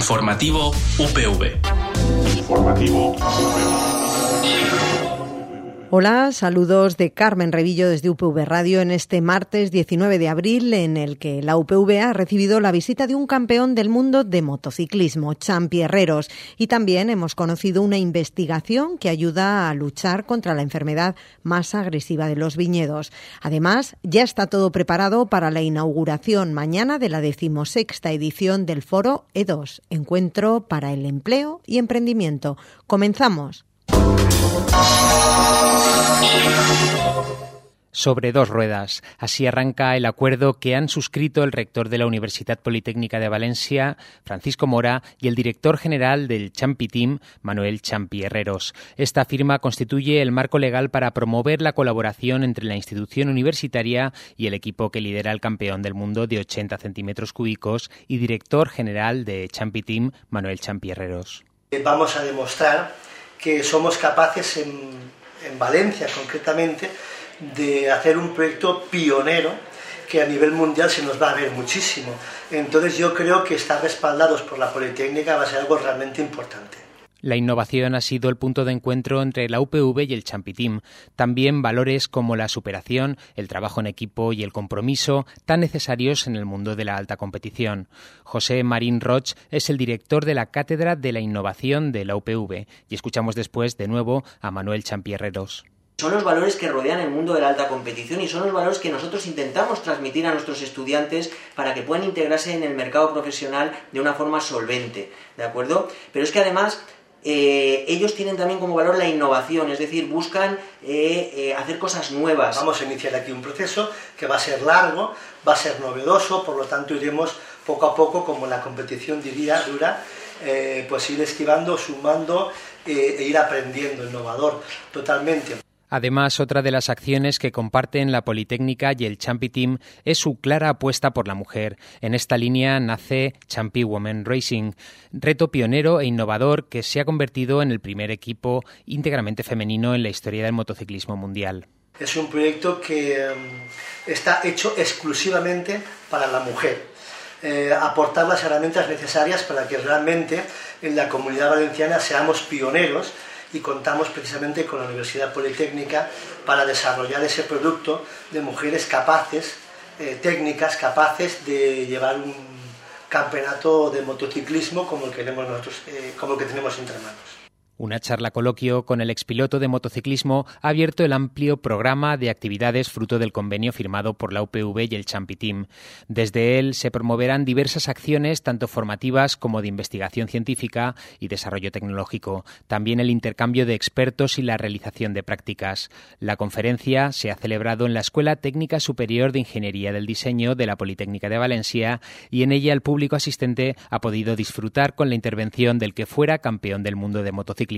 Informativo UPV. Informativo UPV. Hola, saludos de Carmen Revillo desde UPV Radio en este martes 19 de abril en el que la UPV ha recibido la visita de un campeón del mundo de motociclismo, Champi Herreros, y también hemos conocido una investigación que ayuda a luchar contra la enfermedad más agresiva de los viñedos. Además, ya está todo preparado para la inauguración mañana de la 16ª edición del Foro E2, Encuentro para el Empleo y Emprendimiento. Comenzamos. Sobre dos ruedas. Así arranca el acuerdo que han suscrito el rector de la Universitat Politécnica de Valencia, Francisco Mora, y el director general del Champi Team, Manuel Champi Herreros. Esta firma constituye el marco legal para promover la colaboración entre la institución universitaria y el equipo que lidera el campeón del mundo de 80 centímetros cúbicos y director general de Champi Team, Manuel Champi Herreros. Vamos a demostrar que somos capaces en Valencia concretamente de hacer un proyecto pionero que a nivel mundial se nos va a ver muchísimo. Entonces yo creo que estar respaldados por la Politécnica va a ser algo realmente importante. La innovación ha sido el punto de encuentro entre la UPV y el Champi Team. También valores como la superación, el trabajo en equipo y el compromiso, tan necesarios en el mundo de la alta competición. José Marín Roig es el director de la Cátedra de la Innovación de la UPV y escuchamos después de nuevo a Manuel Champi Herreros. Son los valores que rodean el mundo de la alta competición y son los valores que nosotros intentamos transmitir a nuestros estudiantes para que puedan integrarse en el mercado profesional de una forma solvente, ¿de acuerdo? Pero es que además ellos tienen también como valor la innovación, es decir, buscan hacer cosas nuevas. Vamos a iniciar aquí un proceso que va a ser largo, va a ser novedoso, por lo tanto iremos poco a poco, como la competición diría, dura, pues ir esquivando, sumando e ir aprendiendo, innovador totalmente. Además, otra de las acciones que comparten la Politécnica y el Champi Team es su clara apuesta por la mujer. En esta línea nace Champi Women Racing, reto pionero e innovador que se ha convertido en el primer equipo íntegramente femenino en la historia del motociclismo mundial. Es un proyecto que está hecho exclusivamente para la mujer. Aportar las herramientas necesarias para que realmente en la Comunidad Valenciana seamos pioneros y contamos precisamente con la Universidad Politécnica para desarrollar ese producto de mujeres capaces, técnicas capaces de llevar un campeonato de motociclismo como el que tenemos nosotros, como el que tenemos entre manos. Una charla coloquio con el expiloto de motociclismo ha abierto el amplio programa de actividades fruto del convenio firmado por la UPV y el Champi Team. Desde él se promoverán diversas acciones, tanto formativas como de investigación científica y desarrollo tecnológico. También el intercambio de expertos y la realización de prácticas. La conferencia se ha celebrado en la Escuela Técnica Superior de Ingeniería del Diseño de la Politécnica de Valencia y en ella el público asistente ha podido disfrutar con la intervención del que fuera campeón del mundo de motociclismo.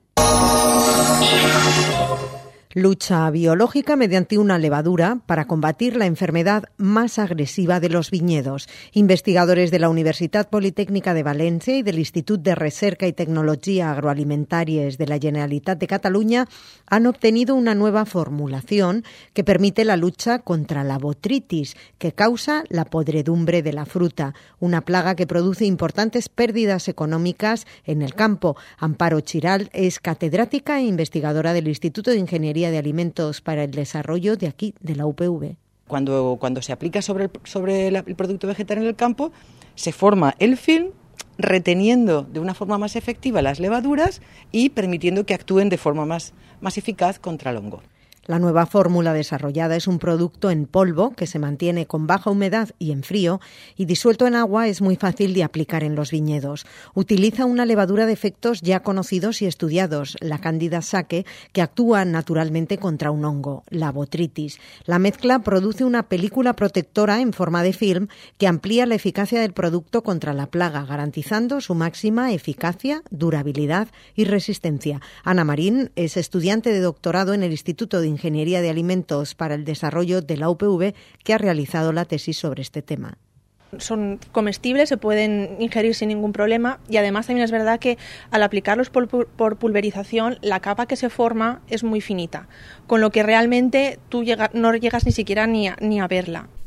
Lucha biológica mediante una levadura para combatir la enfermedad más agresiva de los viñedos. Investigadores de la Universitat Politécnica de Valencia y del Institut de Recerca y Tecnología Agroalimentàries de la Generalitat de Cataluña han obtenido una nueva formulación que permite la lucha contra la botrytis, que causa la podredumbre de la fruta, una plaga que produce importantes pérdidas económicas en el campo. Amparo Chiral es catedrática e investigadora del Instituto de Ingeniería de Alimentos para el Desarrollo de aquí, de la UPV. Cuando se aplica sobre el producto vegetal en el campo, se forma el film reteniendo de una forma más efectiva las levaduras y permitiendo que actúen de forma más eficaz contra el hongo. La nueva fórmula desarrollada es un producto en polvo que se mantiene con baja humedad y en frío y disuelto en agua es muy fácil de aplicar en los viñedos. Utiliza una levadura de efectos ya conocidos y estudiados, la Candida saque, que actúa naturalmente contra un hongo, la botrytis. La mezcla produce una película protectora en forma de film que amplía la eficacia del producto contra la plaga, garantizando su máxima eficacia, durabilidad y resistencia. Ana Marín es estudiante de doctorado en el Instituto de Ingeniería de Alimentos para el Desarrollo de la UPV, que ha realizado la tesis sobre este tema. Son comestibles, se pueden ingerir sin ningún problema y además también es verdad que al aplicarlos por pulverización la capa que se forma es muy finita, con lo que realmente tú no llegas ni siquiera ni a verla.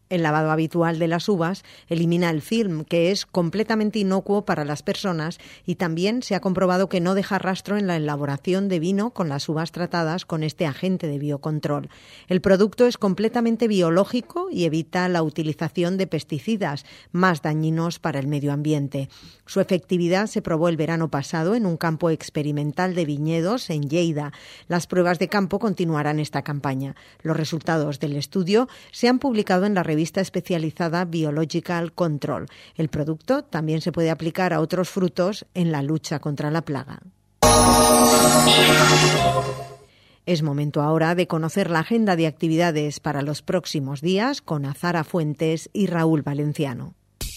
El lavado habitual de las uvas elimina el film, que es completamente inocuo para las personas, y también se ha comprobado que no deja rastro en la elaboración de vino con las uvas tratadas con este agente de biocontrol. El producto es completamente biológico y evita la utilización de pesticidas más dañinos para el medio ambiente. Su efectividad se probó el verano pasado en un campo experimental de viñedos en Lleida. Las pruebas de campo continuarán esta campaña. Los resultados del estudio se han publicado en la revista especializada Biological Control. El producto también se puede aplicar a otros frutos en la lucha contra la plaga. Es momento ahora de conocer la agenda de actividades para los próximos días con Azara Fuentes y Raúl Valenciano.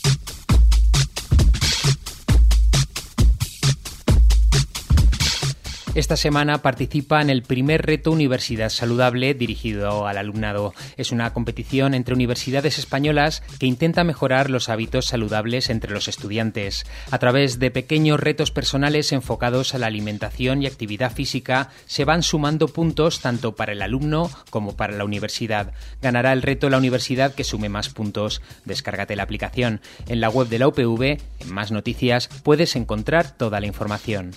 Esta semana participa en el primer reto Universidad Saludable dirigido al alumnado. Es una competición entre universidades españolas que intenta mejorar los hábitos saludables entre los estudiantes. A través de pequeños retos personales enfocados a la alimentación y actividad física, se van sumando puntos tanto para el alumno como para la universidad. Ganará el reto la universidad que sume más puntos. Descárgate la aplicación. En la web de la UPV, en Más Noticias, puedes encontrar toda la información.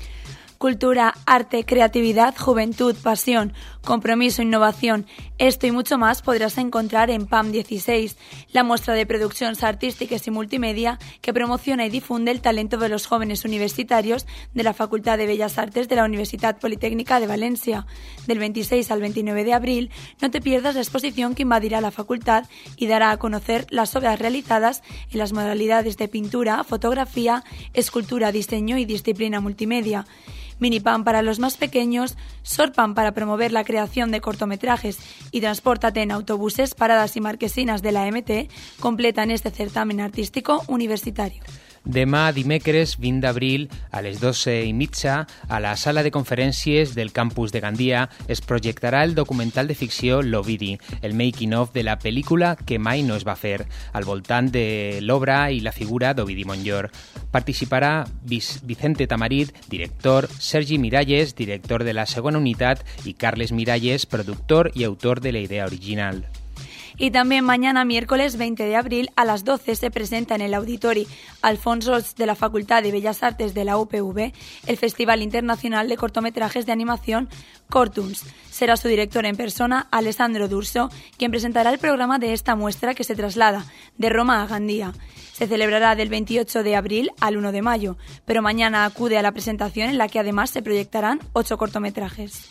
Cultura, arte, creatividad, juventud, pasión, compromiso, innovación. Esto y mucho más podrás encontrar en PAM 16, la muestra de producciones artísticas y multimedia que promociona y difunde el talento de los jóvenes universitarios de la Facultad de Bellas Artes de la Universitat Politécnica de Valencia. Del 26 al 29 de abril, no te pierdas la exposición que invadirá la facultad y dará a conocer las obras realizadas en las modalidades de pintura, fotografía, escultura, diseño y disciplina multimedia. Minipam para los más pequeños, Sorpam para promover la creación de cortometrajes y Transpórtate en autobuses, paradas y marquesinas de la MT completan este certamen artístico universitario. Demà dimecres 20 d'abril a les 12:30 a la sala de conferències del campus de Gandia es projectarà el documental de ficció L'Ovidi, el making-of de la pel·lícula que mai no es va fer, al voltant de l'obra i la figura d'Ovidi Montllor. Participarà Vicente Tamarit, director, Sergi Miralles, director de la segona unitat, i Carles Miralles, productor y autor de la idea original. Y también mañana, miércoles 20 de abril, a las 12 se presenta en el Auditori Alfons Roig de la Facultad de Bellas Artes de la UPV el Festival Internacional de Cortometrajes de Animación Cortuns. Será su director en persona, Alessandro D'Urso, quien presentará el programa de esta muestra que se traslada de Roma a Gandía. Se celebrará del 28 de abril al 1 de mayo, pero mañana acude a la presentación en la que además se proyectarán 8 cortometrajes.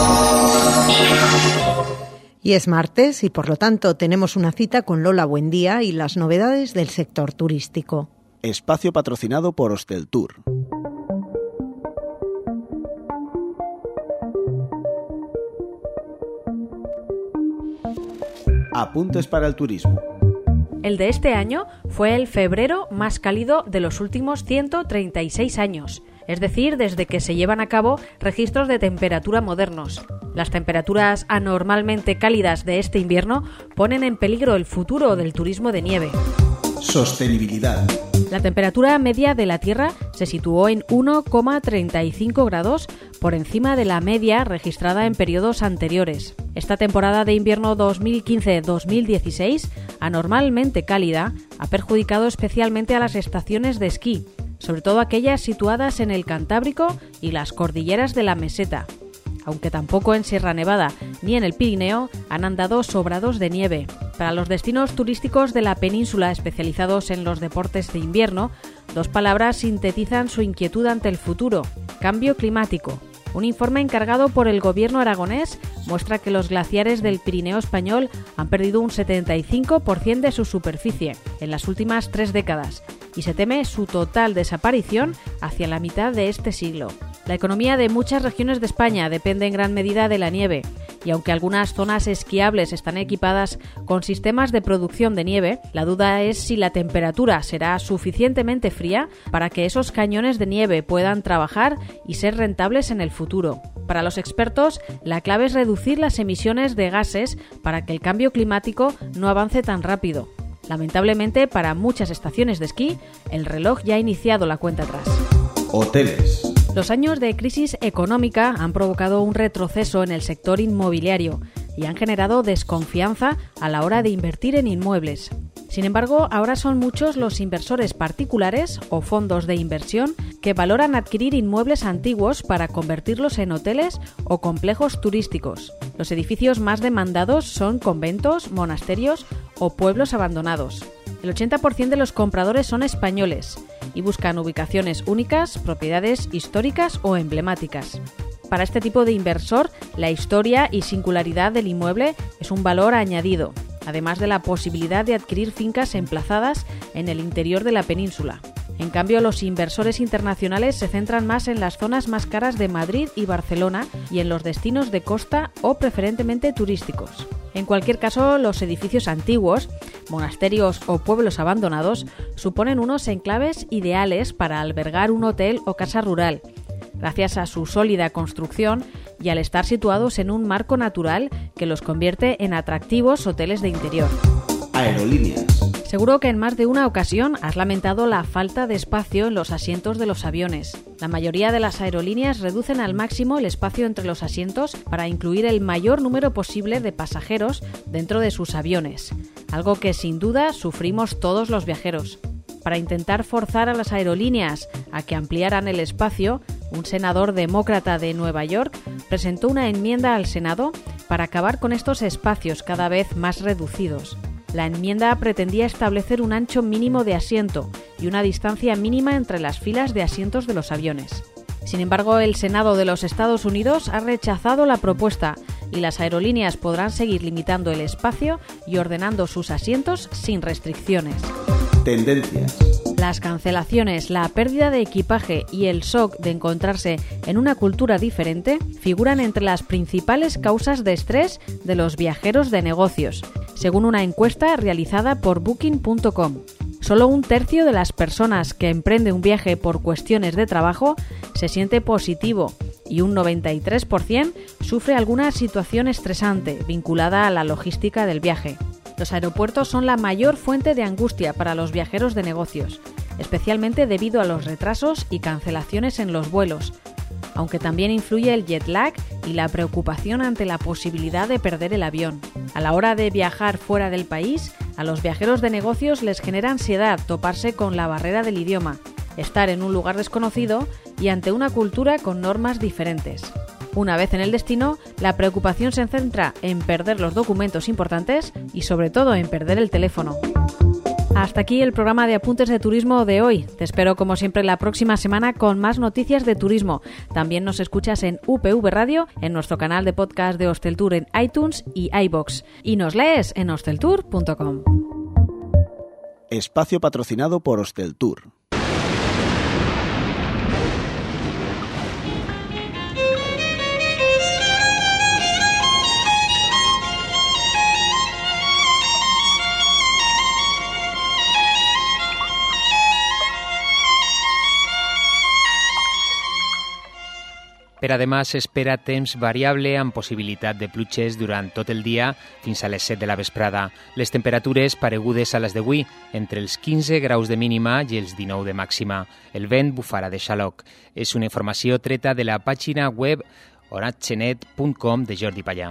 Y es martes y por lo tanto tenemos una cita con Lola Buendía y las novedades del sector turístico. Espacio patrocinado por Hosteltour. Apuntes para el turismo. El de este año fue el febrero más cálido de los últimos 136 años, es decir, desde que se llevan a cabo registros de temperatura modernos. Las temperaturas anormalmente cálidas de este invierno ponen en peligro el futuro del turismo de nieve. Sostenibilidad. La temperatura media de la Tierra se situó en 1,35 grados por encima de la media registrada en periodos anteriores. Esta temporada de invierno 2015-2016, anormalmente cálida, ha perjudicado especialmente a las estaciones de esquí, sobre todo aquellas situadas en el Cantábrico y las cordilleras de la meseta, aunque tampoco en Sierra Nevada ni en el Pirineo han andado sobrados de nieve. Para los destinos turísticos de la península especializados en los deportes de invierno, 2 palabras sintetizan su inquietud ante el futuro: cambio climático. Un informe encargado por el gobierno aragonés muestra que los glaciares del Pirineo español han perdido un 75% de su superficie en las últimas 3 décadas y se teme su total desaparición hacia la mitad de este siglo. La economía de muchas regiones de España depende en gran medida de la nieve, y aunque algunas zonas esquiables están equipadas con sistemas de producción de nieve, la duda es si la temperatura será suficientemente fría para que esos cañones de nieve puedan trabajar y ser rentables en el futuro. Para los expertos, la clave es reducir las emisiones de gases para que el cambio climático no avance tan rápido. Lamentablemente, para muchas estaciones de esquí, el reloj ya ha iniciado la cuenta atrás. Hoteles. Los años de crisis económica han provocado un retroceso en el sector inmobiliario. y han generado desconfianza a la hora de invertir en inmuebles. Sin embargo, ahora son muchos los inversores particulares o fondos de inversión que valoran adquirir inmuebles antiguos para convertirlos en hoteles o complejos turísticos. Los edificios más demandados son conventos, monasterios o pueblos abandonados. El 80% de los compradores son españoles y buscan ubicaciones únicas, propiedades históricas o emblemáticas. Para este tipo de inversor, la historia y singularidad del inmueble es un valor añadido, además de la posibilidad de adquirir fincas emplazadas en el interior de la península. En cambio, los inversores internacionales se centran más en las zonas más caras de Madrid y Barcelona y en los destinos de costa o preferentemente turísticos. En cualquier caso, los edificios antiguos, monasterios o pueblos abandonados suponen unos enclaves ideales para albergar un hotel o casa rural, gracias a su sólida construcción y al estar situados en un marco natural que los convierte en atractivos hoteles de interior. Aerolíneas. Seguro que en más de una ocasión has lamentado la falta de espacio en los asientos de los aviones. La mayoría de las aerolíneas reducen al máximo el espacio entre los asientos para incluir el mayor número posible de pasajeros dentro de sus aviones, algo que sin duda sufrimos todos los viajeros. Para intentar forzar a las aerolíneas a que ampliaran el espacio, un senador demócrata de Nueva York presentó una enmienda al Senado para acabar con estos espacios cada vez más reducidos. La enmienda pretendía establecer un ancho mínimo de asiento y una distancia mínima entre las filas de asientos de los aviones. Sin embargo, el Senado de los Estados Unidos ha rechazado la propuesta y las aerolíneas podrán seguir limitando el espacio y ordenando sus asientos sin restricciones. Tendencias. Las cancelaciones, la pérdida de equipaje y el shock de encontrarse en una cultura diferente figuran entre las principales causas de estrés de los viajeros de negocios, según una encuesta realizada por Booking.com. Solo un tercio de las personas que emprende un viaje por cuestiones de trabajo se siente positivo y un 93% sufre alguna situación estresante vinculada a la logística del viaje. Los aeropuertos son la mayor fuente de angustia para los viajeros de negocios, especialmente debido a los retrasos y cancelaciones en los vuelos, aunque también influye el jet lag y la preocupación ante la posibilidad de perder el avión. A la hora de viajar fuera del país, a los viajeros de negocios les genera ansiedad toparse con la barrera del idioma, estar en un lugar desconocido y ante una cultura con normas diferentes. Una vez en el destino, la preocupación se centra en perder los documentos importantes y sobre todo en perder el teléfono. Hasta aquí el programa de Apuntes de Turismo de hoy. Te espero como siempre la próxima semana con más noticias de turismo. También nos escuchas en UPV Radio, en nuestro canal de podcast de Hosteltour en iTunes y iVoox. Y nos lees en hosteltour.com. Espacio patrocinado por Hosteltour. Per a demà s'espera temps variable amb possibilitat de pluges durant tot el dia fins a les 7 de la vesprada. Les temperatures paregudes a les d'avui, entre els 15 graus de mínima i els 19 de màxima. El vent bufarà de xaloc. És una informació treta de la pàgina web oratgenet.com de Jordi Pallà.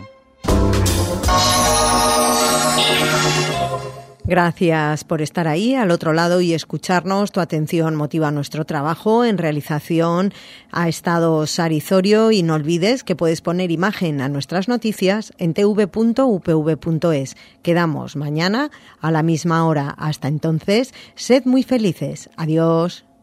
Gracias por estar ahí al otro lado y escucharnos. Tu atención motiva nuestro trabajo. En realización ha estado Sari Zorio y no olvides que puedes poner imagen a nuestras noticias en tv.upv.es. Quedamos mañana a la misma hora. Hasta entonces, sed muy felices. Adiós.